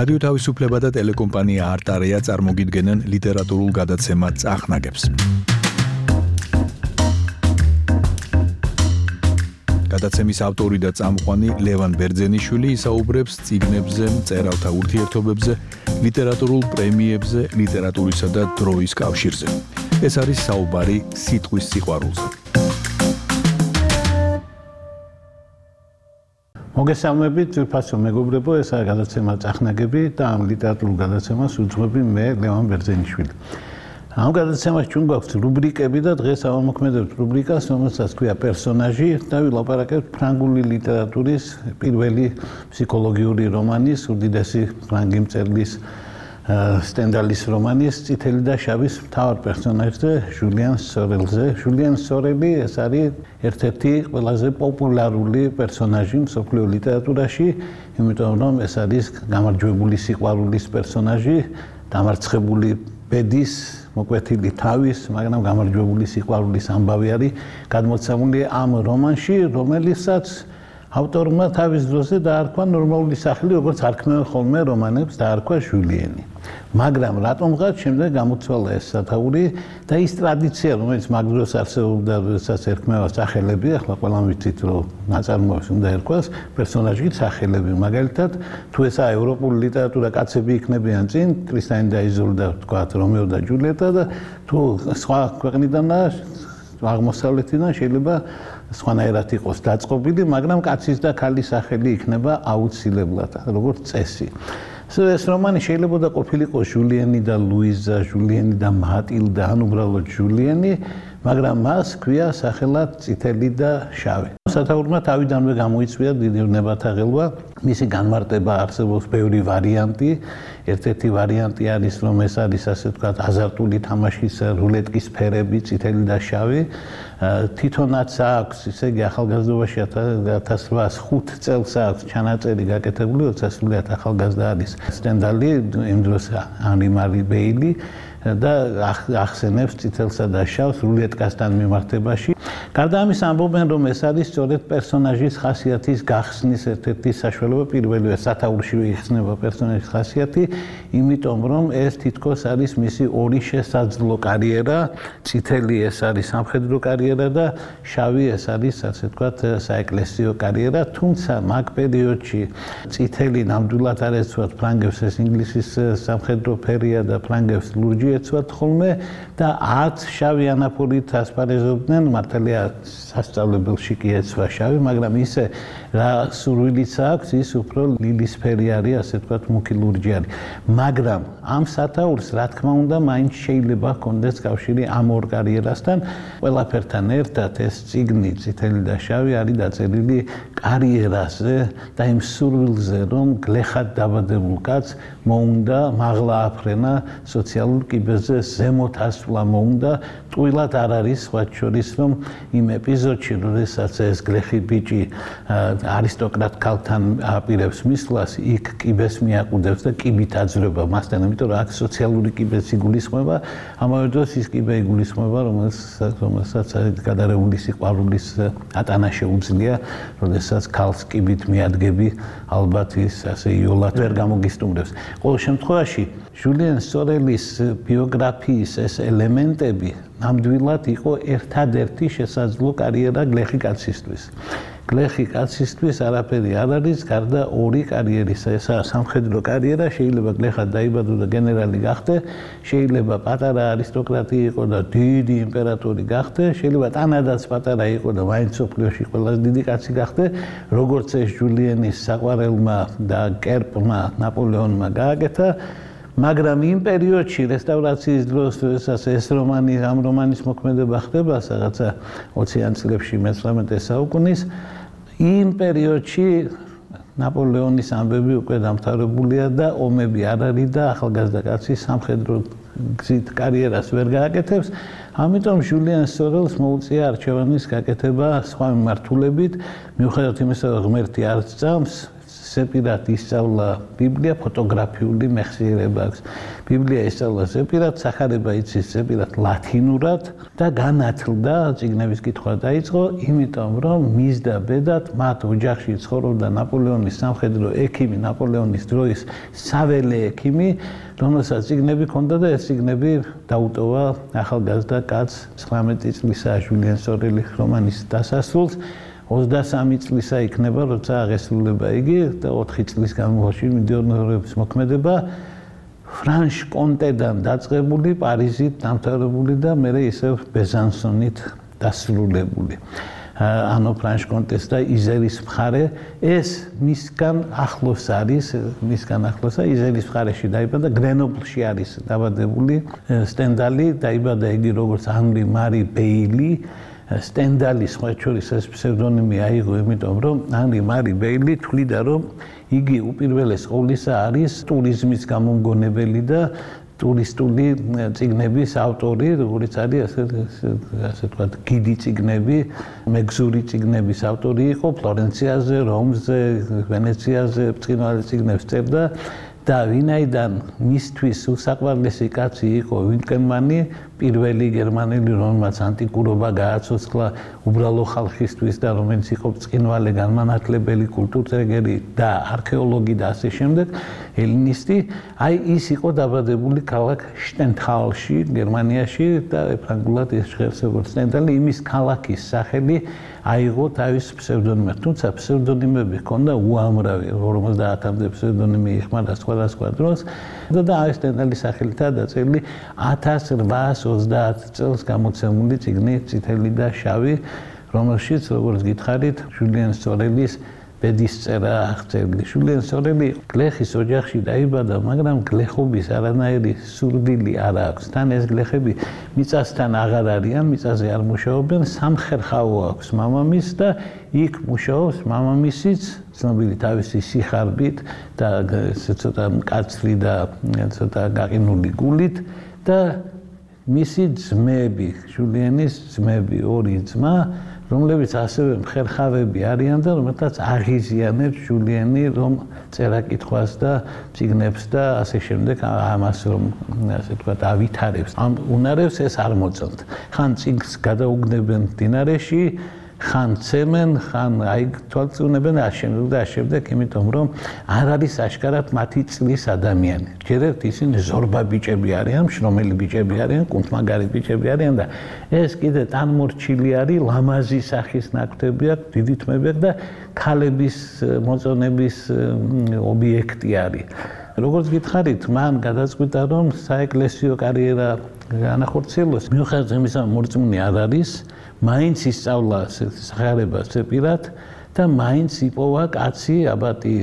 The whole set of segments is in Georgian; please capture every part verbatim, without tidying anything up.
რადიო თავისუფლება და ტელეკომპანია არტარია წარმოგიდგენენ ლიტერატურულ გადაცემა წახნაგებს. გადაცემის ავტორი და წამყვანი ლევან ბერძენიშვილი ისაუბრებს წიგნებზე, მწერალთა ურთიერთობებზე, ლიტერატურულ პრემიებზე, ლიტერატურისა და დროის კავშირზე. ეს არის საუბარი სიტყვის სიყვარულზე. მოგესალმებით, ძვირფასო მეგობრებო, ეს არის გადაცემა წახნაგები და ამ ლიტერატურულ გადაცემას უძღვები მე ლევან ბერძენიშვილი. ამ გადაცემაში ჩვენ გვაქვს რუბრიკები და დღეს ავამოქმედებთ რუბრიკას, რომელსაც ქვია პერსონაჟი და ვილაპარაკებთ ფრანგული ლიტერატურის პირველი ფსიქოლოგიური რომანის, უდიდესი ფრანგი მწერლის სტენდალის რომანის წითელი და შავის მთავარ პერსონაჟზე, ჟულიან სორელზე. ჟულიან სორელი ეს არის ერთ-ერთი ყველაზე პოპულარული პერსონაჟი მსოფლიო ლიტერატურაში, იმიტომ რომ ეს არის გამარჯვებული სიყვარულის პერსონაჟი, დამარცხებული ბედის, მოკვეთილი თავის, მაგრამ გამარჯვებული სიყვარულის ამბავი არის გადმოცემული ამ რომანში, რომელიცაც ავტორმა თავის დროზე დაარქვა ნორმალური სახელი, როგორც არქმევენ ხოლმე რომანებს, დაარქვა ჟულიენი. მაგრამ რატომღაც შემდეგ გამოცვალა ეს სათაური და ის ტრადიცია, რომელიც მაგ დროს არსებობდა, როდესაც ერქმევა სახელები, ახლა ყველამ ვიცით, რომ ნაწარმოებს უნდა ერქვას პერსონაჟის სახელები. მაგალითად, თუ ესაა ევროპული ლიტერატურა, კაცები იქნებიან წინ, ტრისტანი და იზოლდა, თქვათ, რომეო და ჯულიეტა და თუ სხვა ქვეყნიდანაა, აღმოსავლეთიდან შეიძლება სხვანაირად იყოს დაწყობილი, მაგრამ კაცის და ქალის სახელი იქნება აუცილებლად, როგორც წესი. ეს რომანი შეიძლება ყოფილიყო ჟულიენი და ლუიზა, ჟულიენი და მატილდა, ან უბრალოდ ჟულიენი, მაგრამ მას ქვია სახელად წითელი და შავი. სათაურმა თავიდანვე გამოიწვია დიდი ნებათა ღელვა, მისი განმარტება არსებობს ბევრი ვარიანტი. ერთ-ერთი ვარიანტი არის, რომ ეს არის ასე ვთქვათ, აზარტული თამაშის რულეტკის ფერები, წითელი და შავი. თვითონაც აქვს, ისე იგი ახალგაზრდობაში ათას რვაას ხუთ წელს აქვს ჩანაწერი გაკეთებული, როცა სრულიად ახალგაზრდა არის სტენდალი, იმ დროს ანრი მარი ბეილი და ახსენებს წითელსა და შავს რულეტკასთან მიმართებაში. გარდა ამის ამბობენ, რომ ეს არის სწორედ პერსონაჟის ხასიათის გახსნის ერთ-ერთი საშუალება, პირველივე სათაურში იხსნება პერსონაჟის ხასიათი, იმიტომ რომ ეს თითქოს არის მისი ორი შესაძლო კარიერა, წითელი ეს არის სამხედრო კარიერა და შავი ეს არის, ასე ვთქვათ, საეკლესიო კარიერა, თუმცა მაგ პერიოდში წითელი ნამდვილად არ ეცვათ ფრანგებს, ეს ინგლისის სამხედრო ფერია და ფრანგებს ლურჯი ეცვათ ხოლმე და არც შავი ანაფორით ასპარეზობდნენ, მართალია სასწავლებელში კი ეცვა შავი, მაგრამ ისე რა სურვილიც აქვს, ის უფრო ლილისფერი არის, ასე ვთქვათ, მუქი ლურჯი არის. მაგრამ ამ სათაურს, რა თქმა უნდა, მაინც შეიძლება ჰქონდეს კავშირი ამ ორ კარიერასთან. ყველაფერთან ერთად ეს წიგნი წითელი და შავი არის დაწერილი კარიერაზე და იმ სურვილზე, რომ გლეხად დაბადებულ კაცს მოუნდა მაღლა აფრენა, სოციალურ კიბეზე ზემოთ ასვლა მოუნდა. ტყუილად არ არის სხვა შორის, რომ იმ ეპიზოდში, როდესაც ეს გლეხი ბიჭი არისტოკრატ ქალთან აპირებს მისვლას, იქ კიბეს მიაყუდებს და კიბით აძვრება მასთან, იმიტომ რომ აქ სოციალური კიბეც იგულისხმება, ამავე დროს ის კიბე იგულისხმება, რომელსაც გადარეული სიყვარულის ატანა შეუძლია, როდესაც ქალს კიბით მიადგები, ალბათ ის ასე იოლად ვერ გამოგისტუმრებს. ყოველ შემთხვევაში, ჟულიან სორელის ბიოგრაფიის ეს ელემენტები ნამდვილად იყო ერთადერთი შესაძლო კარიერა გლეხი კაცისთვის. გლეხი კაცისთვის არაფერი არ არის, გარდა ორი კარიერისა. ესაა სამხედრო კარიერა, შეიძლება გლეხად დაიბადო და გენერალი გახდე, შეიძლება პატარა არისტოკრატი იყო და დიდი იმპერატორი გახდე, შეიძლება ტანადაც პატარა იყო და მაინც მსოფლიოში ყველაზე დიდი კაცი გახდე, როგორც ეს ჟულieნის საყვარელმა და კერპმა ნაპოლეონმა გააკეთა. მაგრამ იმ პერიოდში რესტავრაციის დროს, როდესაც ეს რომანი, ამ რომანის მოქმედება ხდება, რაღაცა ოციან წლებში მეთვრამეტე საუკუნის, იმ პერიოდში ნაპოლეონის ამბები უკვე დამთავრებულია და ომები არ არის და ახალგაზრდა კაცი სამხედრო გზით კარიერას ვერ გააკეთებს. ამიტომ ჟულიან სორელს მოუწია არჩევანის გაკეთება სხვა მიმართულებით, მიუხედავად იმისა, რომ ღმერთი არ სწამს, ზეპირად ისწავლა ბიბლია, ფოტოგრაფიული მეხსიერება აქვს. ბიბლია ისწავლა ზეპირად, სახარება იცის ზეპირად ლათინურად და განათლდა, წიგნების კითხვა დაიწყო, იმიტომ რომ მის და ბედად მათ ოჯახში ცხოვრობდა ნაპოლეონის სამხედრო ექიმი, ნაპოლეონის დროის საველე ექიმი, რომელსაც წიგნები ჰქონდა და ეს წიგნები დაუტოვა ახალგაზრდა კაცს ცხრამეტი წლისა ჟულიან სორელის რომანის დასასრულს. ოცდასამი წლისა იქნება, როცა აღესრულება იგი და ოთხი წლის განმავლობაში მიდიოდა მოქმედება ფრანშ კონტედან დაწყებული, პარიზით დამთავრებული და მერე ისევ ბეზანსონით დასრულებული. ანუ ფრანშ კონტეს და იზერის მხარე ეს მისგან ახლოს არის, მისგან ახლოსა იზერის მხარეში დაიბადა, გრენობლში არის დაბადებული სტენდალი, დაიბადა იგი როგორც ანრი მარი ბეილი. სტენდალის ხმაჩორის ეს ფსევდონიმი აიღო, იმიტომ რომ ანრი მარი ბეილი თვლიდა, რომ იგი უპირველეს ყოვლისა არის ტურიზმის გამომგონებელი და ტურისტული წიგნების ავტორი, როგორც არის ასე ასე ვთქვათ, გიდი წიგნები, მეგზური წიგნების ავტორი იყო, ფლორენციაზე, რომზე, ვენეციაზე ბრწყინვალე წიგნებს წერდა და ვინაიდან მისთვის უსაყვარლესი კაცი იყო ვინკენმანი, პირველი გერმანელი, რომელმაც ანტიკურობა გააცოცხლა უბრალო ხალხისთვის და რომელიც იყო ბრწყინვალე განმანათლებელი, კულტურდრეგერი და არქეოლოგი და ასე შემდეგ, ელინისტი, აი ის იყო დაბადებული ქალაქ შტენთალში, გერმანიაში და ფრანგულად ეს ჟღერს როგორც სტენდალი, იმის ქალაქის სახელი აიღო თავის ფსევდონიმად, თუმცა ფსევდონიმები ჰქონდა უამრავი, ორმოცდაათამდე ფსევდონიმი იხმარა სხვადასხვა დროს და აი სტენდალის სახელითაა დაწერილი ათას რვაას ოცდაათ წელს გამოცემული წიგნი წითელი და შავი, რომელშიც როგორც გითხარით, ჟულიან სორელის ბედის წერა აღწერილი. ჟულიან სორელი გლეხის ოჯახში დაიბადა, მაგრამ გლეხობის არანაირი სურვილი არ აქვს. თან ეს გლეხები მიწასთან აღარ არიან, მიწაზე არ მუშაობენ, სამხერხაო აქვს მამამის და იქ მუშაობს მამამისიც, ცნობილი თავისი სიხარბით და ცოტა მკაცრი და ცოტა გაყინული გულით და მისი ძმები, ჟულიანის ძმები, ორი ძმა, რომლებიც ასევე მხერხავები არიან და რომელთაც აღიზიანებს ჟულიანი, რომ წერა-კითხვას და წიგნებს და ასე შემდეგ ამას რომ ასე ვთქვათ ავითარებს. ამ უნარებს ეს არ მოწონთ. ხან წიგნს გადაუგდებენ მდინარეში, ხან ცემენ, ხან აი თვალწუნებენ და შემდეგ და შემდეგ, იმიტომ რომ არ არის აშკარად მათი წლის ადამიანი. ჯერეთ ისინი ზორბა ბიჭები არიან, შრომელი ბიჭები არიან, კუნთმაგარი ბიჭები არიან და ეს კიდე ტანმორჩილი არის, ლამაზი სახის ნაკვთები აქვს, დიდი თმები აქვს და ქალების მოწონების ობიექტი არის. როგორც გითხარით, მან გადაწყვიტა, რომ საეკლესიო კარიერა განახორციელოს, მიუხედავად იმისა, მორწმუნე არ არის, მაინც ისწავლა სახარება ზეპირად და მაინც იპოვა კაცი აბატი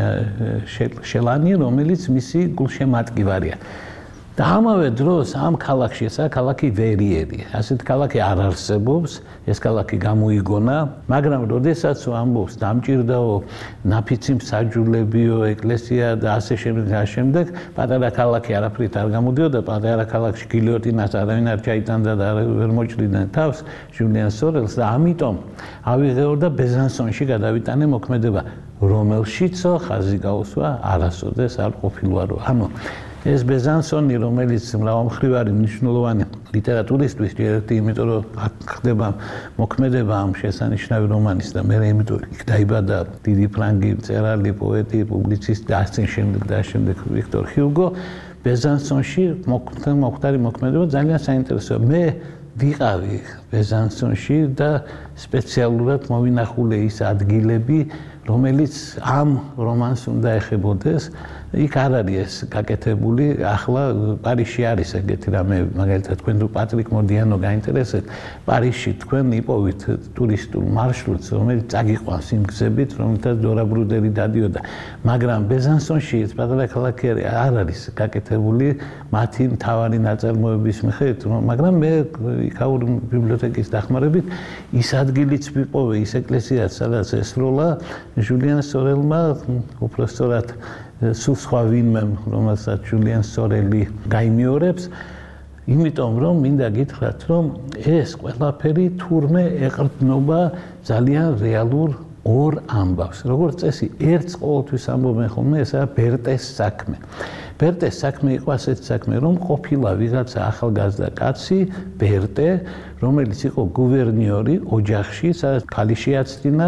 შელანი, რომელიც მისი გულშემატკივარია. და ამავე დროს ამ ქალაქში, ესა ქალაქი ვერიერი, ასეთ ქალაქი არ არსებობს, ეს ქალაქი გამოიგონა, მაგრამ როდესაც ამბობს დამჭირდაო ნაფიცი მსაჯულებიო ეკლესია და ასე შემდეგ და შემდეგ, პატარა ქალაქი არაფრით არ გამოდიოდა, პატარა ქალაქში გილიოტინას არავინ არ ჩაიტანდა და ვერ მოჭრიდნენ თავს ჟულიან სორელს და ამიტომ ავიღეორდა ბეზანსონში გადავიტანე მოქმედება, რომელშიცო ხაზი გაუსვა არასოდეს არ ყოფილვარო. ანუ ეს ბეზანსონი, რომელიც მრავალმხრივარი მნიშვნელოვანი ლიტერატურისთვის, ერთი იმიტომ რომ აქ ხდება მოქმედება ამ შესანიშნავი რომანის და მე იმიტომ იქ დაიბადა დიდი ფრანგი მწერალი, პოეტი, პუბლიცისტი და ასე შემდეგ და შემდეგ ვიქტორ ჰიუგო, ბეზანსონში მოხდარი მოქმედება ძალიან საინტერესოა. მე ვიყავი ბეზანსონში და სპეციალურად მოვინახულე ის ადგილები, რომელიც ამ რომანს უნდა ეხებოდეს. იქ არ არის ეს გაკეთებული, ახლა პარიზში არის ეგეთი რამე, მაგალითად თქვენ თუ პატრიკ მორდიანო გაინტერესებთ, პარიზში თქვენ იპოვით ტურისტულ მარშრუტს, რომელიც წაგიყვანს იმ გზებით, რომელთაც დორა ბრუდერი დადიოდა, მაგრამ ბეზანსონში ეს პატარა ქალაქი არ არის გაკეთებული მათი მთავარი ნაწარმოების მიხედვით, მაგრამ მე იქაური ბიბლიოთეკის დახმარებით ის ადგილიც ვიპოვე, ის ეკლესიაც, სადაც ესროლა ჟულიან სორელმა, უпростоრად სულ სხვა ვინმე, რომელსაც ჟულიან სორელი გაიმეორებს, იმიტომ რომ მინდა გითხრათ, რომ ეს ყველაფერი თურმე ეყრდნობა ძალიან რეალურ ორ ამბავს. როგორც წესი, ერთს ყოველთვის ამბობენ ხოლმე, ესაა ბერტეს საქმე. ბერტეს საქმე იყო ასეთი საქმე, რომ ყოფილა ვიღაცა ახალგაზრდა კაცი, ბერტე, რომელიც იყო გუვერნიორი ოჯახში, სადაც ქალი შეაცდინა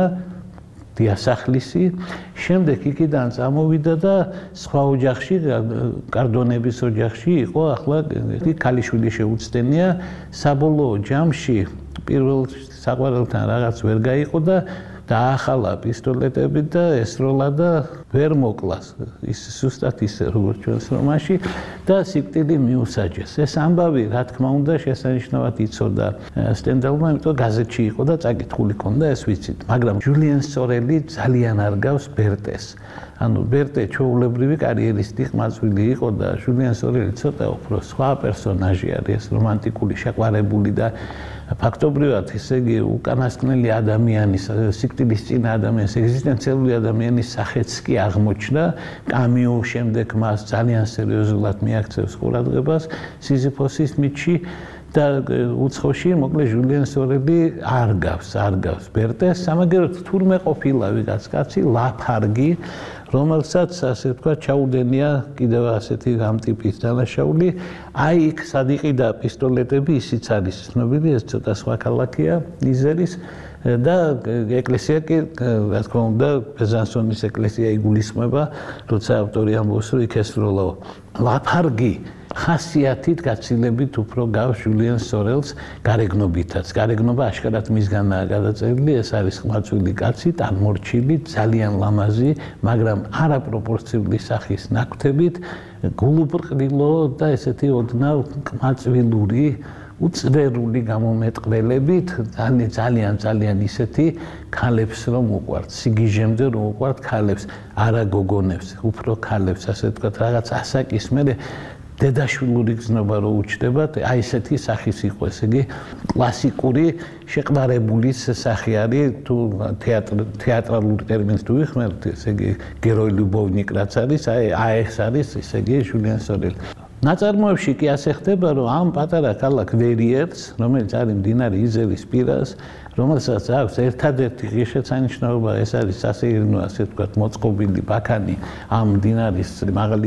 დიასახლისი, შემდეგ იქიდან წამოვიდა და სხვა ოჯახში, კარდონების ოჯახში იყო, ახლა ქალიშვილი შეუცდენია, საბოლოო ჯამში პირველ საყვარელთან რაღაც ვერ გაიყო და დაახალა პისტოლეტები და ესროლა და ვერ მოკლას. ის ზუსტად ისე როგორც ჩვენს რომანში და სიკვდილი მიუსაჯეს. ეს ამბავი, რა თქმა უნდა, შესანიშნავად იცოდა სტენდალმა, იმიტომ გაზეთში იყო და წაკითხული ქონდა, ეს ვიცით. მაგრამ ჯულიან სორელი ძალიან არ გავს ბერტეს. ანუ ბერტე ჩვეულებრივი კარიერისტი ყმაწვილი იყო და ჯულიან სორელი ცოტა უფრო სხვა პერსონაჟი არის, რომანტიკული, შეყვარებული და ფაქტობრივად ესე იგი უკანასკნელი ადამიანის, სიკვდილის წინა ადამიანის, ეგზისტენციალური ადამიანის სახეც კი აღმოჩნდა. კამიუ შემდეგ მას ძალიან სერიოზულად მიაქცევს ყურადღებას სიზიფოსის მითში და უცხოში მოკლედ ჯულიან სორელი არ გავს, არ გავს ბერტეს. სამაგეროდ თურმე ყოფილა ვიღაც კაცი, ლაფარგი, რომელსაც ასე თქვა ჩაუდენია კიდევ ასეთი ამ ტიპის დანაშაული. აი იქ სად იყიდა პისტოლეტები, ისიც არის ცნობილი, ეს ცოტა სხვა ქალაქია ნიზერის და ეკლესია კი რა თქმა უნდა ბეზანსონის ეკლესია იგულისხმება, როცა ავტორი ამბობს, რომ იქ ესროლაო. ლაფარგი ხასიათით გაცილებით უფრო გავს ჯულიან სორელს გარეგნობითაც. გარეგნობა აშკარად მისგანაა გადაწერილი, ეს არის ყმაწვილი კაცი, ტანმორჩილი, ძალიან ლამაზი, მაგრამ არაპროპორციული სახის ნაკვთებით, გულუბრყვილო და ესეთი ოდნავ ყმაწვილური, უწვერული გამომეტყველებით, ძალიან ძალიან ისეთი ქალებს რომ უყვართ, სიგიჟემდე რომ უყვართ ქალებს, არა გოგონებს, უფრო ქალებს, ასე ვთქვათ, რაღაც ასაკის მერე დედაშვილური გზნობა რო უჩნდებათ, აი ესეთი სახის იყო, ესე იგი კლასიკური შეყვარებულის სახი არის, თუ თეატრალური ტერმინს თუ ვიხმართ, ესე იგი გეროი ლიუბოვნიკ რაც არის, აი აი ეს არის, ესე იგი ჯულიან სორელი. ნაწარმოებში კი ასე ხდება, რომ ამ პატარა ქალაქ ვერიერს, რომელიც არის მდინარე იზერის პირას, რომელსაც აქვს ერთადერთი ღირსშესანიშნაობა, ეს არის სასეირნო, ასე ვთქვათ, მოწყობილი ბაქანი ამ მდინარის მაღალი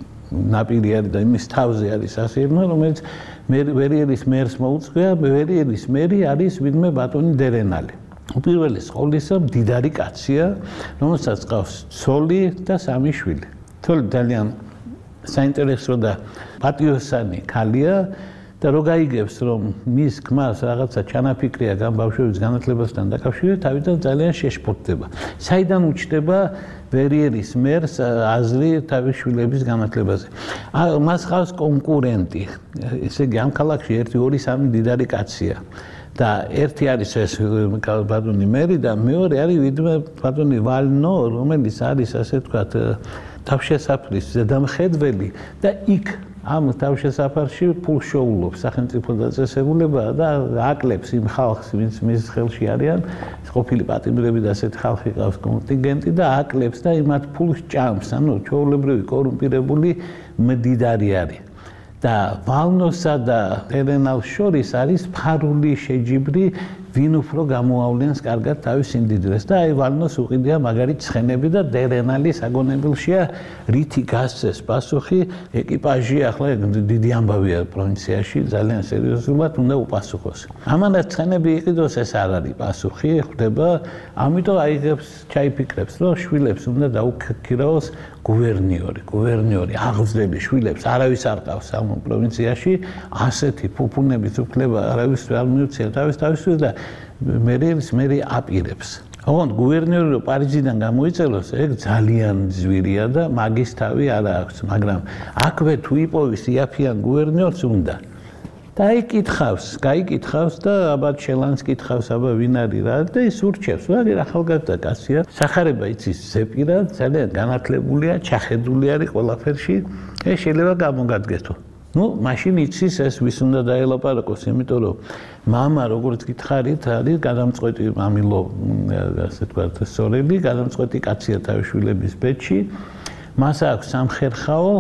ნაპირი არის და იმის თავზე არის სასეირნო, რომელიც ვერიერის მერს მოუწყვია, ვერიერის მერი არის ვინმე ბატონი დერენალი. უპირველეს ყოვლისა მდიდარი კაცია, რომელსაც ყავს ცოლი და სამი შვილი. ცოლი ძალიან საინტერესო და პატიოსანი ქალია და რო გაიგებს, რომ მის ქმარს რაღაცა ჩანაფიქრია გამ ბავშვების განათლებასთან დაკავშირებით, თავიდან ძალიან შეშფოთდება. საიდან უჩნდება ვერიერის მერს აზრი თავის შვილების განათლებაზე. მას ყავს კონკურენტი. ესე იგი ამ ქალაქში ერთი ორი სამი მდიდარი კაცია. და ერთი არის ეს ბატონი მერი და მეორე არის ვიდმე ბატონი ვალნო, რომელიც არის ასე ვთქვათ თავშესაფრის ზედამხედველი და იქ ამ თავშესაფარში ფულს შოულობს სახელმწიფო დაწესებულება და აკლებს იმ ხალხს, ვინც მის ხელში არიან, ყოფილი პატიმრები და ასეთი ხალხი ყავს კონტინგენტი და აკლებს და იმათ ფულს ჭამს, ანუ ჩვეულებრივი კორუმპირებული მდიდარი არის. და ვალნოსა და დერენალს შორის არის ფარული შეჯიბრი, ვინ უფრო გამოავლენს კარგად თავის სიმდიდრეს და აი ვალნოს უყიდია მაგარი ცხენები და დერენალი საგონებელშია, რითი გასცეს პასუხი, ეკიპაჟი ახლა დიდი ამბავია პროვინციაში, ძალიან სერიოზულად უნდა უპასუხოს. ამანაც ცხენები იყიდოს, ეს არ არის პასუხი, ხვდება, ამიტომ აიღებს, ჩაიფიქრებს, რომ შვილებს უნდა დაუქირაოს გუვერნიორი, გუვერნიორი აღზრდელი შვილებს არავის არ ყავს ამ პროვინციაში, ასეთი ფუფუნების უფლება არავის არ მიუცია თავის თავისთვის და მერეებს მერე აპირებს. ოღონდ გუვერნიორი რო პარიზიდან გამოიწეროს, ეგ ძალიან ძვირია და მაგის თავი არ აქვს, მაგრამ აქვე თუ იპოვის იაფიან გუვერნიორს უნდა. და იკითხავს, გაიკითხავს და აბა ჩელანს კითხავს, აბა ვინ არის რა და ის ურჩევს, რა ახალგაზრდა კაცია, სახარება იცის ზეპირა, ძალიან განათლებულია, ჩახედული არის ყველაფერში, ეს შეიძლება გამოგადგეთო. ну, მაშინ იცის ეს ვის უნდა დაელაპარაკოს, იმიტომ რომ мама, როგორც გითხარით, არის გადამწყვეტი მამილო, ასე ვთქვათ, სორელი, გადამწყვეტი კაცია თავის შვილების ბედში. მას აქვს სამხერხაო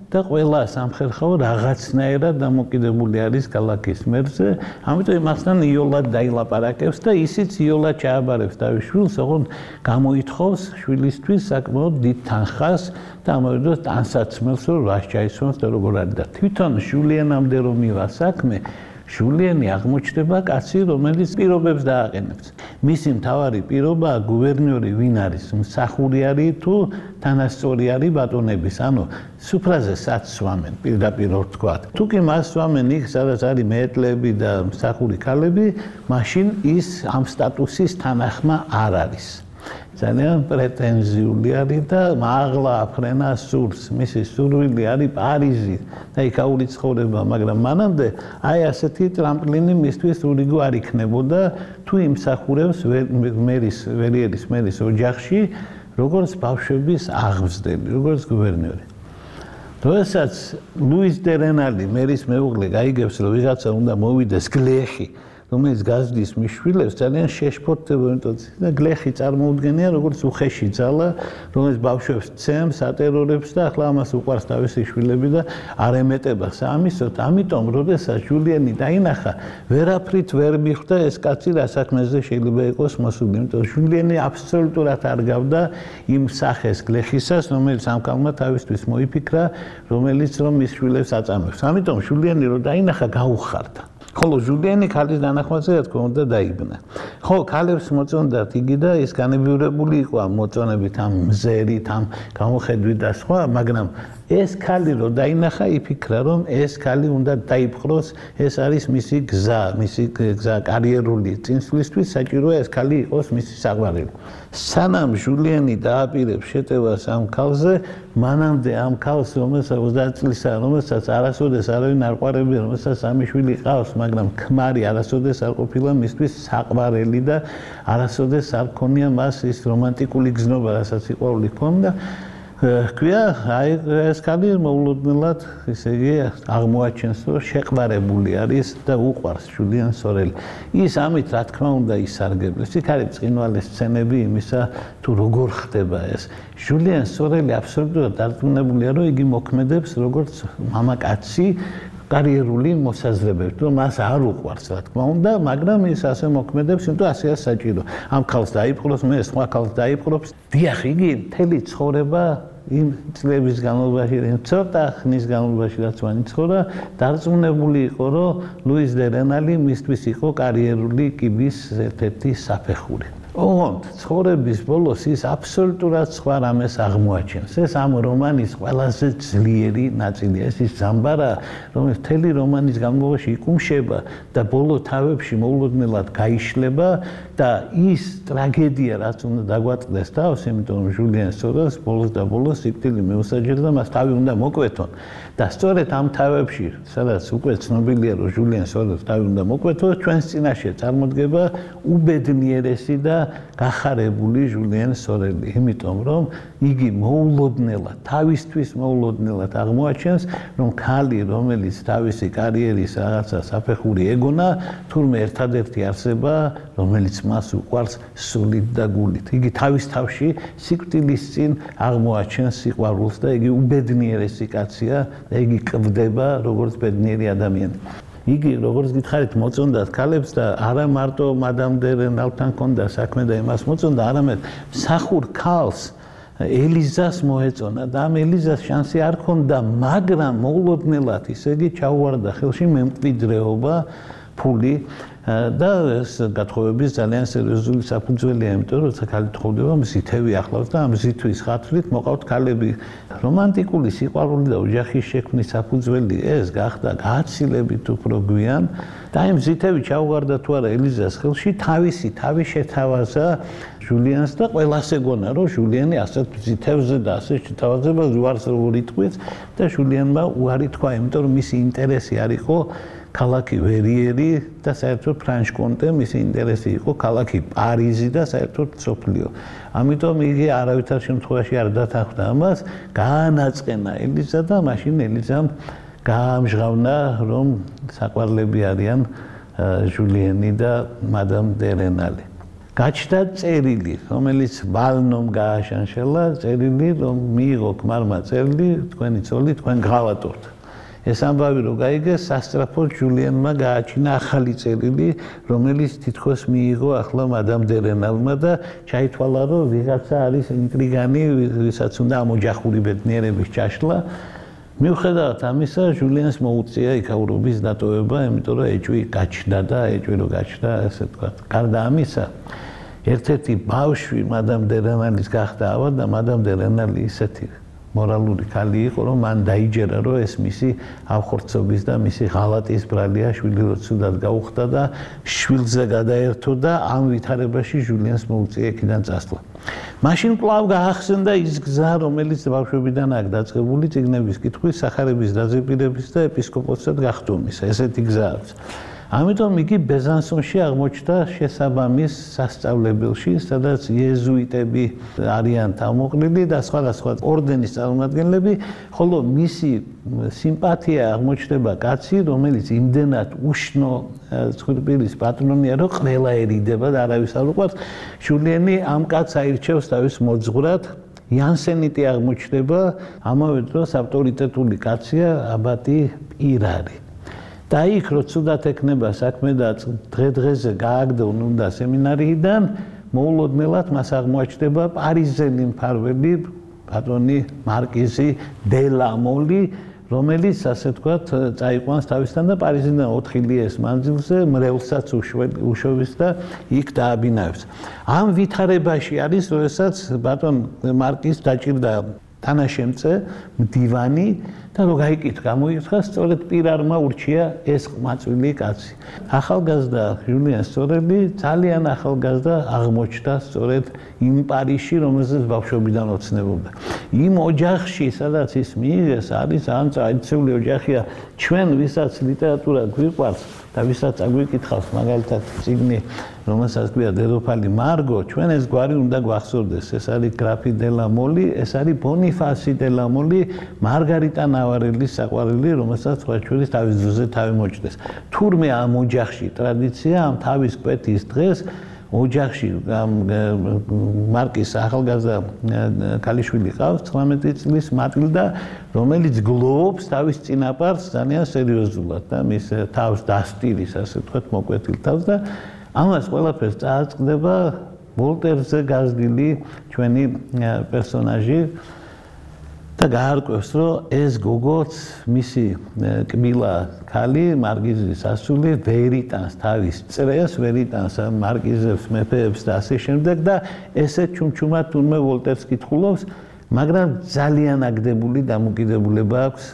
და ყველა სამხერხაო რაღაცნაირად დამოკიდებული არის ქალაქის მერზე, ამიტომ იმასთან იოლად დაილაპარაკებს და ისიც იოლად ჩააბარებს თავის შვილს, ოღონდ გამოითხოვს შვილისთვის საკმაოდ დიდ თანხას და ამავდროულად ტანსაცმელს, რომ რას ჩაისვამს და როგორ არის და თვითონ ჟულიანამდე რომ მივა საქმე, ჟულიანი აღმოჩნდება კაცი, რომელიც პირობებს დააყენებს. მისი მთავარი პირობაა გუბერნიორი ვინ არის, მსახური არის თუ თანასწორი არის ბატონების, ანუ სუფრაზე სად სვამენ, პირდაპირ ვთქვათ. თუ კი მას სვამენ იქ, სადაც არის მეტლები და მსახური ქალები, მაშინ ის ამ სტატუსის თანახმა არ არის. ძალიან პრეტენზიული არის და მაღლა აფრენა სურს. მისი სურვილი არის პარიზი და იქაური ცხოვრება, მაგრამ მანამდე აი ასეთი ტრამპლინი მისთვის ურიგო არ იქნებოდა, თუ იმსახურებს მერის, ველიერის მერის ოჯახში, როგორც ბავშვების აღმზრდელი, როგორც გუბერნიორი. როდესაც ლუის დე რენალი მერის მეუღლე გაიგებს, რომ ვიღაცა უნდა მოვიდეს გლეხი, რომელიც გაზრდის მის შვილებს, ძალიან შეშფოთდება, იმიტომ და გლეხი წარმოუდგენია, როგორც უხეში ძალა, რომელიც ბავშვებს ცემს, ატერორებს და ახლა ამას უყვარს თავისი შვილები და არ ემეტება საამისოდ. ამიტომ, როდესაც ჟულიანი დაინახა, ვერაფრით ვერ მიხვდა ეს კაცი რა საქმეზე შეიძლება იყოს მოსული, იმიტომ ჟულიანი აბსოლუტურად არ გავდა იმ სახეს გლეხისას, რომელიც ამ კალმა თავისთვის მოიფიქრა, რომელიც რომ მის შვილებს აწამებს. ამიტომ ჟულიანი რომ დაინახა, გაუხარდა. ხოლო ჟულიანი ქალის დანახვაზე რა თქმა უნდა დაიბნა. ხო, ქალებს მოწონდათ იგი და ის განებივრებული იყო ამ მოწონებით, ამ მზერით, ამ გამოხედვით და სხვა, მაგრამ ეს ქალი რომ დაინახა, იფიქრა, რომ ეს ქალი უნდა დაიპყროს, ეს არის მისი გზა, მისი გზა კარიერული წინსვლისთვის, საჭიროა ეს ქალი იყოს მისი საყვარელი. სანამ ჟულიანი დააპირებს შეტევას ამ ქალზე, მანამდე ამ ქალს, რომელსაც ოცდაათ წლისაა, რომელსაც არასოდეს არავინ არ ყვარებია, რომელსაც სამი შვილი ყავს, მაგრამ ქმარი არასოდეს არ ყოფილა მისთვის საყვარელი და არასოდეს არ ქონია მას ის რომანტიკული გზნობა, რასაც სიყვარული ჰქონდა. ქვია, აი ეს ქალი მოულოდნელად, ესე იგი, აღმოაჩენს, რომ შეყვარებული არის და უყვარს ჟულიან სორელი. ის ამით, რა თქმა უნდა, ისარგებლეს. იქ არის ბრწყინვალე სცენები იმისა, თუ როგორ ხდება ეს. ჟულიან სორელი აბსოლუტურად დარწმუნებულია, რომ იგი მოქმედებს როგორც მამაკაცი კარიერული მოსაზრებებით, რომ მას არ უყვარს, რა თქმა უნდა, მაგრამ ის ასე მოქმედებს, იმიტომ ასეა საჭირო. ამ ქალს დაიპყროს, მე სხვა ქალს დაიპყრობს. დიახ, იგი მთელი ცხოვრება იმ წლების განმავლობაში, იმ ცოტა ხნის განმავლობაში, რაც მან იცხოვრა, დარწმუნებული იყო, რომ ლუის დე რენალი მისთვის იყო კარიერული კიბის ერთ-ერთი საფეხური. ოღონდ ცხოვრების ბოლოს ის აბსოლუტურად სხვა რამეს აღმოაჩენს. ეს ამ რომანის ყველაზე ძლიერი ნაწილია. ეს ის ზამბარა, რომელიც მთელი რომანის განმავლობაში იკუმშება და ბოლო თავებში მოულოდნელად გაიშლება და ის ტრაგედია, რაც უნდა დაგვატყდეს თავს, იმიტომ რომ ჟულიან სორელს ბოლოს და ბოლოს სიკვდილი მეუსაჯერდა, მას თავი უნდა მოკვეთონ. და სწორედ ამ თავებში, სადაც უკვე ცნობილია, რომ ჟულიან სორელს თავი უნდა მოკვეთოს, ჩვენს წინაშე წარმოდგება უბედნიერესი და გახარებული ჟულიან სორელი, იმიტომ რომ იგი მოულოდნელად, თავისთვის მოულოდნელად აღმოაჩენს, რომ ქალი, რომელიც თავისი კარიერის რაღაცა საფეხური ეგონა, თურმე ერთადერთი არსება, რომელიც მას უყვარს სულით და გულით. იგი თავის თავში სიკვდილის წინ აღმოაჩენს სიყვარულს და იგი უბედნიერესი კაცია და იგი კვდება როგორც ბედნიერი ადამიანი. იგი როგორც გითხარით მოწონდათ ქალებს და არა მარტო მადამ დე რენალთან ჰქონდა საქმე და იმას მოწონდა, არამედ მსახურ ქალს ელიზას მოეწონა და ამ ელიზას შანსი არ ჰქონდა, მაგრამ მოულოდნელად ისე იგი ჩაუვარდა ხელში მემკვიდრეობა, ფული და ეს გათხოვების ძალიან სერიოზული საფუძველია, იმიტომ რომ როცა ქალი თხოვდება, მზითები ახლავს და ამ მზითვის ხათვრით მოყავთ ქალები. რომანტიკული სიყვარული და ოჯახის შექმნის საფუძველი ეს გახდა გააცილებით უფრო გვიან და აი მზითები ჩაუვარდა თუ არა ელიზას ხელში, თავისი თავი შეთავაზა ჟულიანს და ყველას ეგონა, რომ ჟულიანი ასეთ მზითებზე და ასე შეთავაზებას უარს როგორ იტყვით და ჟულიანმა უარი თქვა, იმიტომ რომ მისი ინტერესი არ იყო ქალაქი ვერიერი და საერთოდ ფრანშ-კონტე, მისი ინტერესი იყო ქალაქი პარიზი და საერთოდ სოფლიო. ამიტომ იგი არავითარ შემთხვევაში არ დათანხმდა ამას, გაანაწყენა ელიზა და მაშინ ელიზამ გაამჟღავნა, რომ საყვარლები არიან ჟულიანი და მადამ დე რენალი. გაჩნდა წერილი, რომელიც ბალნომ გააშანშელა, წერილი, რომ მიიღო ქმარმა წერილი, თქვენი ცოლი თქვენ გღავატოთ. ეს ამბავი რო გაიგეს, სასწრაფოდ ჟულიანმა გააჩინა ახალი წერილი, რომელიც თითქოს მიიღო ახლა მადამ დერენალმა და ჩაითვალა, რომ ვიღაცა არის ინტრიგანი, ვისაც უნდა ამ ოჯახური ბედნიერების ჩაშლა. მიუხედავად ამისა, ჟულიანს მოუწია იქაურობის დატოვება, იმიტომ რომ ეჭვი გაჩნდა და ეჭვი რო გაჩნდა, ასე ვთქვათ. გარდა ამისა, ერთ-ერთი ბავშვი მადამ დერენალის გახდა ავა და მადამ დერენალი ისეთი მორალური ქალი იყო, რომ მან დაიჯერა, რომ ეს მისი ავხორცობის და მისი ღალატის ბრალია, შვილი რო ცუდად გაუხდა და შვილზე გადაერთო და ამ ვითარებაში ჟულიანს მოუწია იქიდან წასვლა. მაშინ კვლავ გაახსენდა ის გზა, რომელიც ბავშვებიდან აქ დაწყებული წიგნების კითხვის, სახარების დაზეპირების და ეპისკოპოსად გახდომის. ესეთი გზა აქვს. ამიტომ იგი ბეზანსონში აღმოჩნდა შესაბამის სასწავლებელში, სადაც იეზუიტები არიან თავმოყრილი და სხვადასხვა ორდენის წარმომადგენლები, ხოლო მისი სიმპათია აღმოჩნდება კაცი, რომელიც იმდენად უშნო ცხვირპირის პატრონია, რომ ყველა ერიდება და არავის არ უყვარს. ჟულიენი ამ კაცს აირჩევს თავის მოძღვრად. იანსენიტი აღმოჩნდება, ამავე დროს ავტორიტეტული კაცია აბატი პირარი. და იქ რო ცუდად ეკნება საქმე და დღე-დღეზე გააგდონ უნდა სემინარიიდან, მოულოდნელად მას აღმოაჩნდება პარიზელი მფარველი ბატონი მარკიზი დე ლა მოლი, რომელიც ასე ვთქვათ, წაიყვანს თავისთან და პარიზიდან ოთხი ლიეს მანძილზე მრევლსაც უშვებს და იქ დააბინავებს. ამ ვითარებაში არის, როდესაც ბატონ მარკიზ დაჭირდა თანაშემწე მდივანი და რო გაიკითხა, გამოიკითხა, სწორედ პირარმა ურჩია ეს ყმაწვილი კაცი. ახალგაზრდა ჟულიან სწორები ძალიან ახალგაზრდა აღმოჩნდა სწორედ იმ პარიზში, რომელზეც ბავშვობიდან ოცნებობდა. იმ ოჯახში, სადაც ის მიიღეს, არის ძალიან ტრადიციული ოჯახია, ჩვენ ვისაც ლიტერატურა გვიყვარს და ვისაც აგვიკითხავს, მაგალითად წიგნი, რომელსაც ქვია დედოფალი მარგო, ჩვენ ეს გვარი უნდა გვახსოვდეს. ეს არის გრაფი დე ლა მოლი, ეს არის ბონიფასი დე ლა მოლი, მარგარიტა ნავარელის საყვარელი, რომელსაც სხვაჩვერის თავის ძუზე თავი მოჭდეს. თურმე ამ ოჯახში ტრადიცია, ამ თავის კვეთის დღეს ოჯახში მარკის ახალგაზრდა ქალიშვილი ყავს, ცხრამეტი წლის მატილდა, რომელიც გლოვობს თავის წინაპარს ძალიან სერიოზულად და მის თავს დასტირის, ასე ვთქვათ, მოკვეთილ თავს და ამას ყველაფერს წააწყდება ვოლტერზე გაზრდილი ჩვენი პერსონაჟი და გაარკვევს, რომ ეს გოგოც მისი კბილა ქალი მარკიზის ასული ვერიტანს თავის წრეს, ვერიტანს მარკიზებს, მეფეებს და ასე შემდეგ და ესე ჩუმჩუმად თურმე ვოლტერს კითხულობს, მაგრამ ძალიან აგდებული დამოკიდებულება აქვს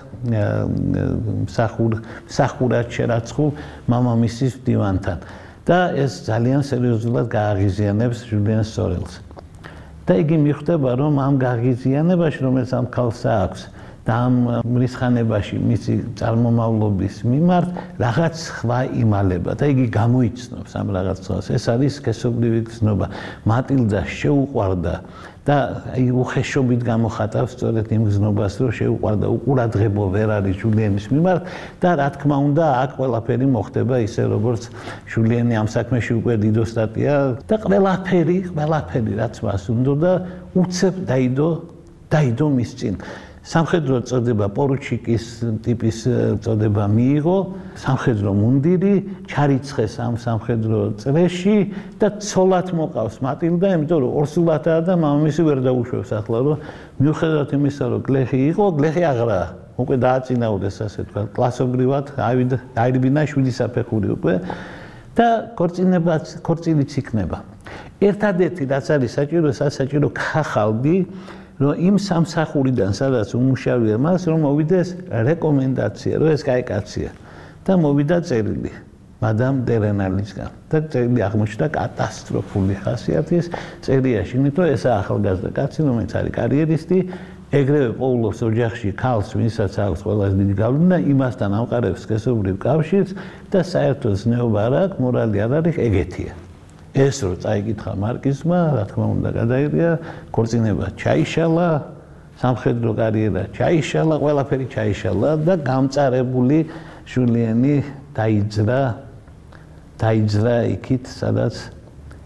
მსახურ მსახურად შერაცხულ მამამისის მდივანთან. და ეს ძალიან სერიოზულად გააღიზიანებს ჟულიან სორელს. და იგი მიხვდება, რომ ამ გააღიზიანებაში, რომელიც ამ ქალს აქვს და ამ მრისხანებაში მისი წარმომავლობის მიმართ რაღაც სხვა იმალება და იგი გამოიცნობს ამ რაღაც სხვას. ეს არის სქესობრივი გზნობა. მატილდა შეუყვარდა და აი უხეშობით გამოხატავს სწორედ იმ გზნობას, რომ შეუყვარდა, უყურადღებო ვერ არის ჟულიანის მიმართ და რა თქმა უნდა, აქ ყველაფერი მოხდება ისე, როგორც ჟულიენი ამ საქმეში უკვე დიდოსტატია და ყველაფერი, ყველაფერი რაც მას უნდა, უცებ დაიდო, დაიდო მის წინ. სამხედრო წოდება პორუჩიკის ტიპის წოდება მიიღო, სამხედრო მუნდირი, ჩარიცხეს ამ სამხედრო წრეში და ცოლად მოყავს მატილდა, იმიტომ რომ ორსულადაა და მამამისი ვერ დაუშვებს ახლა, რომ მიუხედავად იმისა, რომ გლეხი იყო, გლეხი აღრაა. უკვე დააწინაურეს, ასე ვთქვათ, კლასობრივად, აირბინა შვილისაფეხური უკვე და ქორწინებაც, ქორწილიც იქნება. ერთადერთი რაც არის საჭირო, საჭირო ხახალბი, რომ იმ სამსახურიდან, სადაც უმუშავია მას, რომ მოვიდეს რეკომენდაცია, რომ ეს კაი კაცია და მოვიდა წერილი მადამ დერენალისგან და წერილი აღმოჩნდა კატასტროფული ხასიათის წერია შინით, რომ ესაა ახალგაზრდა კაცი, რომელიც არის კარიერისტი, ეგრევე პოულობს ოჯახში ქალს, ვისაც აქვს ყველაზე დიდი გავლენა, იმასთან ამყარებს სქესობრივ კავშირს და საერთოდ ზნეობა არ აქვს, მორალი არ არის, ეგეთია. ეს რო წაიკითხა მარკიზმა, რა თქმა უნდა, გადაირია, ქორწინება ჩაიშალა, სამხედრო კარიერა ჩაიშალა, ყველაფერი ჩაიშალა და გამწარებული ჟულიენი დაიძრა, დაიძრა იქით, სადაც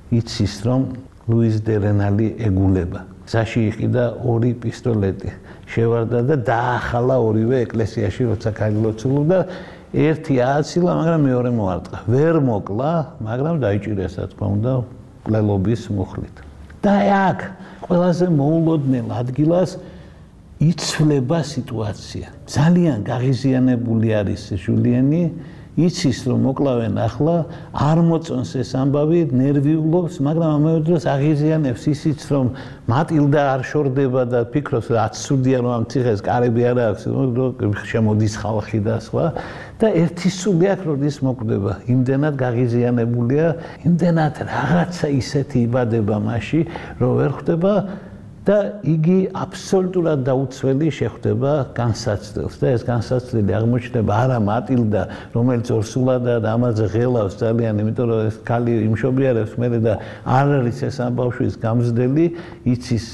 იცის რომ ლუის დე რენალი ეგულება. გზაში იყიდა ორი პისტოლეტი. შევარდა და დაახალა ორივე ეკლესიაში, როცა ქალი ლოცულობდა. ერთი ააცილა, მაგრამ მეორე მოარტყა. ვერ მოკლა, მაგრამ დაიჭირეს, რა თქმა უნდა, მკვლელობის მუხლით. და აქ ყველაზე მოულოდნელ ადგილას იცვლება სიტუაცია. ძალიან გაღიზიანებული არის ჟულიენი, იცის რომ მოკლავენ ახლა, არ მოწონს ეს ამბავი, ნერვიულობს, მაგრამ ამავე დროს აღიზიანებს ისიც რომ მატილდა არ შორდება და ფიქრობს რომ აცუდია რომ ამ ციხეს კარები არ აქვს, რომ შემოდის ხალხი და სხვა და ერთი სული აქვს როდის მოკვდება. იმდენად გაღიზიანებულია, იმდენად რაღაცა ისეთი იბადება მასში, რომ ვერ ხვდება და იგი აბსოლუტურად დაუცველი შეხვდება განსაცდელს და ეს განსაცდელი აღმოჩნდება არა მატილდა, რომელიც ორსულადაა და ამაზე ღელავს ძალიან, იმიტომ რომ ეს ქალი იმშობიარებს მერე და არ არის ეს ამ ბავშვის გამზრდელი, იცის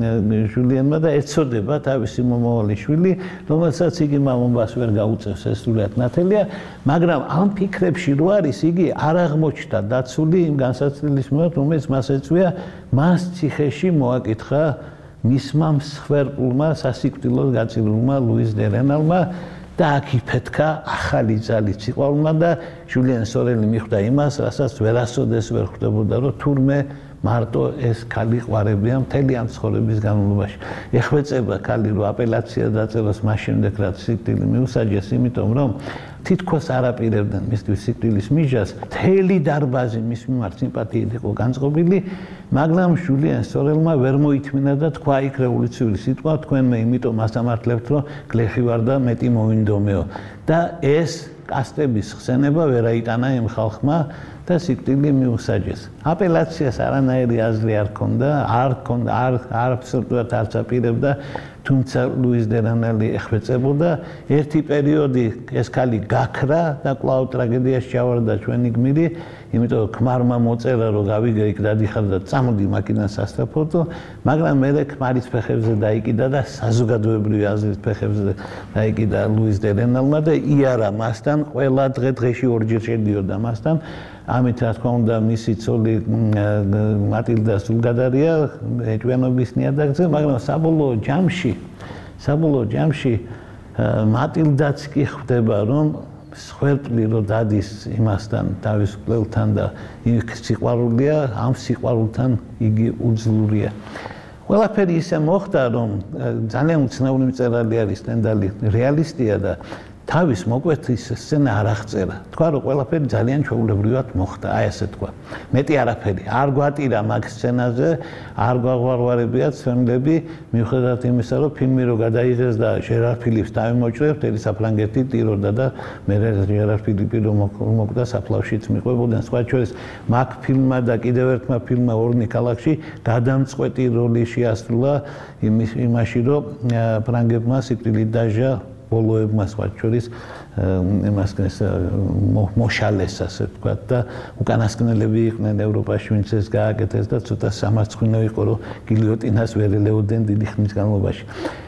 ჟულიენმა და ეცოდება თავისი მომავალი შვილი, რომელსაც იგი მამობას ვერ გაუწევს, ეს სულად ნათელია, მაგრამ ამ ფიქრებში რო არის, იგი არ აღმოჩნდა დაცული იმ განსაცდელის მიმართ, რომელიც მას ეწვია, მას ციხეში მოაკითხა მისმა მსხვერპლმა სასიკვდილოდ გაწირულმა ლუის დე რენალმა და აქ იფეთქა ახალი ძალით სიყვარულმა და ჟულიან სორელი მიხვდა იმას, რასაც ვერასოდეს ვერ ხვდებოდა, რომ თურმე მარტო ეს ქალი ყვარებია მთელი ამ ცხოვრების განმავლობაში. ეხვეწება ქალი რომ აპელაცია დაწეროს მას შემდეგ, რაც სიკვდილი მიუსაჯეს, იმიტომ რომ თითქოს არ აპირებდნენ მისთვის სიკვდილის მისჯას, მთელი დარბაზი მის მიმართ სიმპათიით იყო განწყობილი, მაგრამ ჟულიან სორელმა ვერ მოითმინა და თქვა იქ რევოლუციური სიტყვა, თქვენმე იმიტომ ასამართლებთ, რომ გლეხი ვარ და მეტი მოვინდომეო. და ეს კასტების ხსენება ვერ აიტანა იმ ხალხმა და სიკვდილი მიუსაჯეს. აპელაციას არანაირი აზრი არ ჰქონდა, არ ჰქონდა, არ არ აბსოლუტურად არც აპირებდა, თუმცა ლუის დე რენალი ეხვეწებოდა. ერთი პერიოდი ეს ქალი გაქრა და კვლავ ტრაგედიაში ჩავარდა ჩვენი გმირი, იმიტომ რომ ქმარმა მოწერა რომ გავიგე იქ დადიხარ და წამოდი მაკინას სასწრაფოდო, მაგრამ მერე ქმარის ფეხებზე დაიკიდა და საზოგადოებრივი აზრის ფეხებზე დაიკიდა ლუის დე რენალმა და იარა მასთან, ყველა დღე დღეში ორჯერ შედიოდა მასთან. ამით რა თქმა უნდა მისი ცოლი მატილდა სულგადარია ეჭვიანობის ნიადაგზე, მაგრამ საბოლოო ჯამში, საბოლოო ჯამში მატილდაც კი ხვდება რომ სხერტლი რო დადის იმასთან თავის მკვლელთან და იქ სიყვარულია, ამ სიყვარულთან იგი უძლურია. ყველაფერი ისე მოხდა რომ ძალიან უცნაური მწერალი არის სტენდალი, რეალისტია და თავის მოკვეთის სცენა არ აღწერა. თქვა რომ ყველაფერი ძალიან ჩვეულებრივად მოხდა, აი ესე თქვა. მეტი არაფერი არ გვატირა მაგ სცენაზე, არ გვაღვარვარებიათ ცემლები, მიუხედავად იმისა, რომ ფილმი რო გადაიღეს და ჟერარ ფილიპს დავიმოჭრე, მთელი საფრანგეთი ტიროდა და მე ჟერარ ფილიპი რომ მოკვდა საფლავშიც მიყვებოდნენ. სხვა შორის მაგ ფილმმა და კიდევ ერთმა ფილმმა ორნი ქალაქში გადამწყვეტი როლი შეასრულა იმის იმაში, რომ ფრანგებმა სიკვდილით დაჟა ბოლოებმა სხვა შორის იმას მოშალეს ასე ვთქვათ და უკანასკნელები იყვნენ ევროპაში, ვინც ეს გააკეთეს და ცოტა სამარცხვინო იყო, რომ გილიოტინას ვერ ელეოდნენ დიდი ხნის განმავლობაში.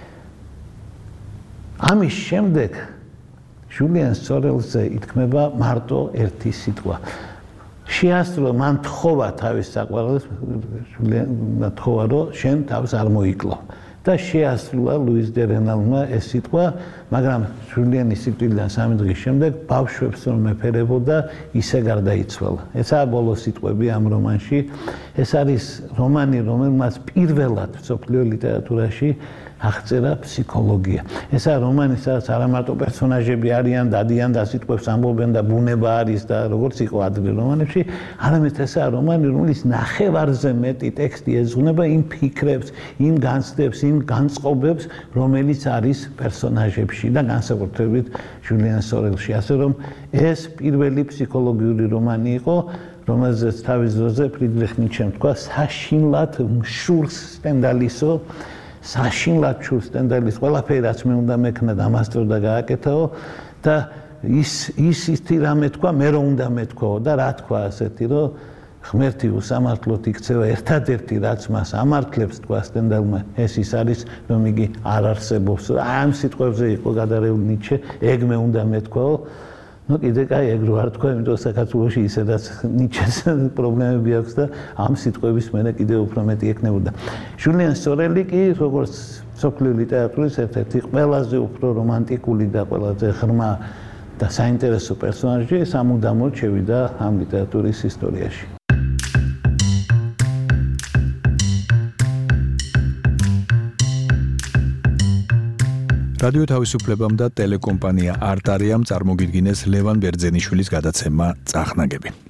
ამის შემდეგ ჟულიან სორელზე ითქმება მარტო ერთი სიტყვა. შეასრულა მან თხოვა თავის საყვარელს, ჟულიანმა თხოვა, რომ შენ თავს არ მოიკლო. და შეასრულა ლუის დე რენალმა ეს სიტყვა, მაგრამ ჟულიანის სიკვდილიდან სამი დღის შემდეგ ბავშვებს რომ მეფერებოდა, ისე გარდაიცვალა. ესაა ბოლო სიტყვები ამ რომანში. ეს არის რომანი, რომელმაც პირველად მსოფლიო ლიტერატურაში აღწერა ფსიქოლოგია. ესაა რომანი, სადაც არა მარტო პერსონაჟები არიან, დადიან და სიტყვებს ამბობენ და ბუნება არის და როგორც იყო ადრე რომანებში, არამედ ესაა რომანი, რომლის ნახევარზე მეტი ტექსტი ეძღვნება იმ ფიქრებს, იმ განცდებს, იმ განწყობებს, რომელიც არის პერსონაჟებში და განსაკუთრებით ჟულიან სორელში. ასე რომ ეს პირველი ფსიქოლოგიური რომანი იყო, რომელზეც თავის დროზე ფრიდრიხ ნიცშემ თქვა, საშინლად მშურს სტენდალისო, საშინლად მშურს სტენდალის ყველაფერი რაც მე უნდა მექნა და ამასწრო და გააკეთაო და ის ის ისი რამე თქვა, მე რომ უნდა მეთქვაო და რა თქვა ასეთი, რომ ღმერთი უსამართლოდ იქცევა, ერთადერთი რაც მას ამართლებს თქვა სტენდალმა, ეს ის არის, რომ იგი არ არსებობს. ამ სიტყვებზე იყო გადარეული ნიცშე, ეგ მე უნდა მეთქვაო ну კიდე კაი ეგ რო არ თქვა, იმიტომ საქართველოში ისედაც ნიჩეს პრობლემები აქვს და ამ სიტყვების მერე კიდე უფრო მეტი ექნებოდა. ჟულიან სორელი კი როგორც სოფლიო ლიტერატურის ერთ-ერთი ყველაზე უფრო რომანტიკული და ყველაზე ღრმა და საინტერესო პერსონაჟი სამუდამოდ შევიდა ამ ლიტერატურის ისტორიაში. რადიო თავისუფლებამ და ტელეკომპანია არტარიამ წარმოგიდგინეს ლევან ბერძენიშვილის გადაცემა წახნაგები.